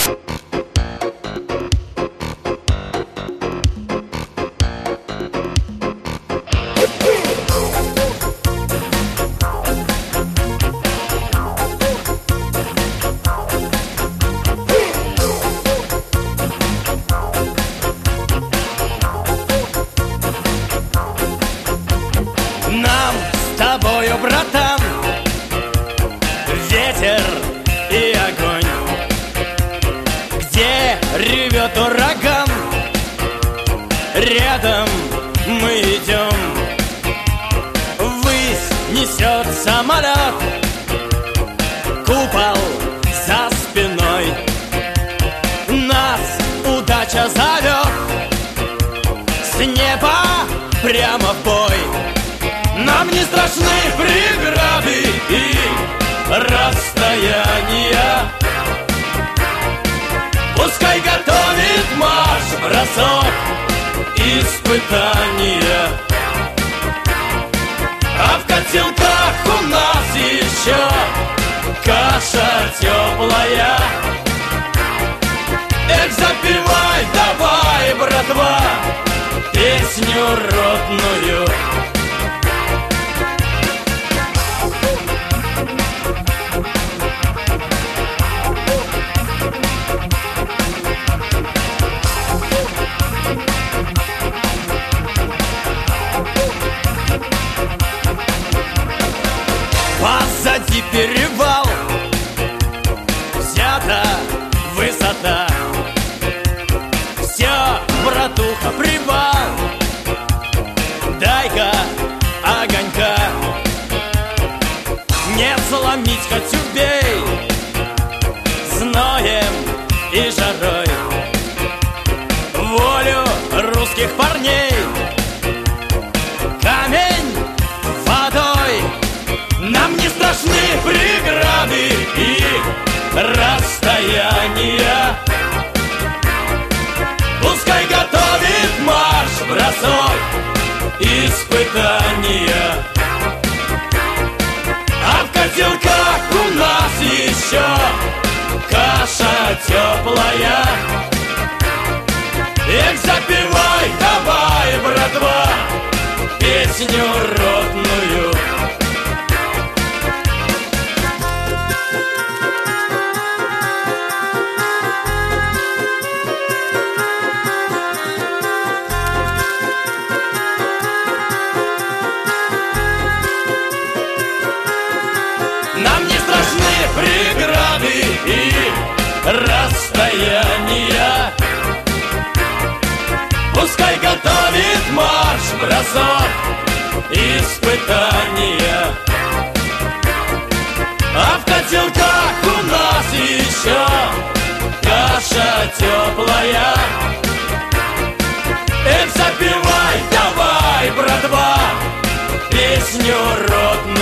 Нам с тобою, братан, ветер и огонь. Где ревет ураган, рядом мы идем. Ввысь несет самолет, купол за спиной. Нас удача зовет с неба прямо в бой. Нам не страшны преграды и расстояния. Пускай готовит марш-бросок испытания. А в котелках у нас еще каша теплая. Эх, запивай давай, братва, песню родную. Позади перевал, взята высота. Все, братуха, привал, дай-ка огонька. Не сломить, хоть убей, зноем и жарой. Волю русских парней камень водой. Нам не страшны преграды и расстояния. Пускай готовит марш-бросок испытания. А в котелках у нас еще каша теплая. Эх, запивай давай, братва, песню родную. Нам не страшны преграды и расстояния. Пускай готовит марш-бросок испытания. А в котелках у нас еще каша теплая. Эх, запивай давай, братва, песню родную.